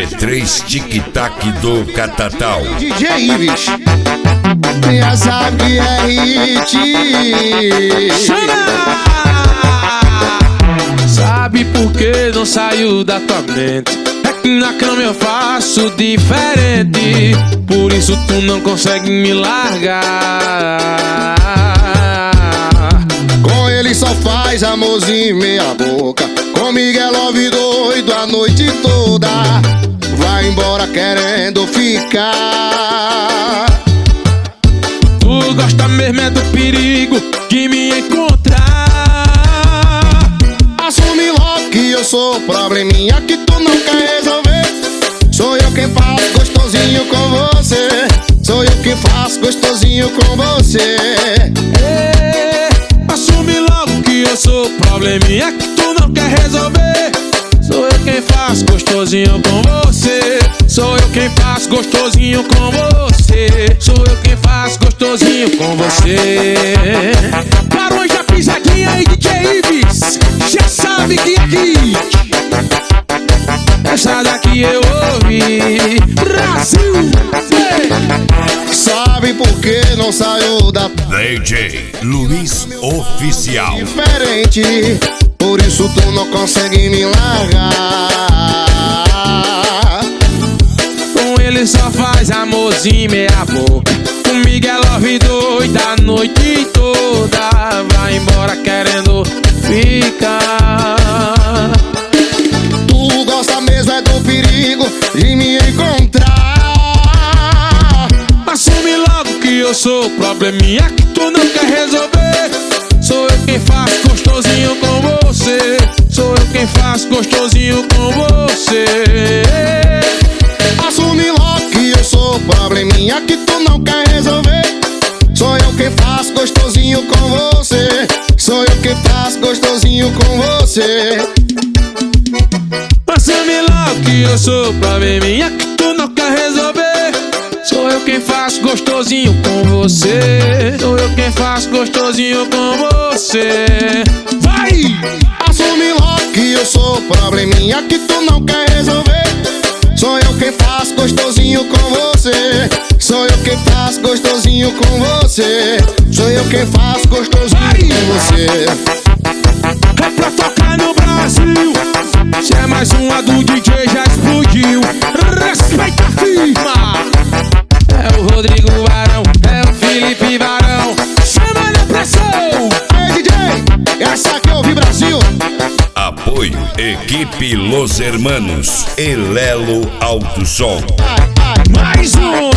G3 Tic-Tac do Catatal. DJ Ives, já sabe que é hit. Sabe por que não saiu da tua mente? É que na cama eu faço diferente, por isso tu não consegue me largar. Com ele só faz amorzinho meia boca, comigo é love doido a noite toda. Vai embora querendo ficar. Tu gosta mesmo é do perigo de me encontrar. Assume logo que eu sou o probleminha que tu não quer resolver. Sou eu quem faço gostosinho com você. Sou eu quem faço gostosinho com você. Assume logo que eu sou o probleminha que tu não quer resolver. Sou eu quem faço gostosinho com você. Sou eu quem faço gostosinho com você. Sou eu quem faço gostosinho com você. Barões da pisadinha aí, DJ Ives, já sabe que é hit. Essa daqui eu ouvi. Brasil! Sabe por que não saiu da DJ Luiz Oficial. diferente? Por isso tu não consegue me largar. Com ele só faz amorzinho meia boca, comigo é love doida a noite toda. Vai embora querendo ficar. Tu gosta mesmo é do perigo de me encontrar. Assume logo que eu sou o probleminha que tu não quer resolver. Sou eu quem faço gostosinho com você. Sou eu quem faço gostosinho com você. Assume logo que eu sou o probleminha que tu não quer resolver. Sou eu quem faço gostosinho com você. Sou eu quem faço gostosinho com você. Assume logo que eu sou o probleminha que tu não quer resolver. Sou eu quem faço gostosinho com você. Sou eu quem faço gostosinho com você. Vai! Assume logo que eu sou o probleminha que tu não quer resolver. Sou eu quem faço gostosinho com você. Sou eu quem faço gostosinho com você. Sou eu quem faço gostosinho com você. É pra tocar no Brasil. Se é mais uma do DJ já explodiu. Respeita a firma. É o Rodrigo Varão, é o Felipe Varão. Chama na pressão. Ei DJ, essa aqui é o Brasil. Apoio Equipe Los Hermanos e Lelo Alto Som. Mais um.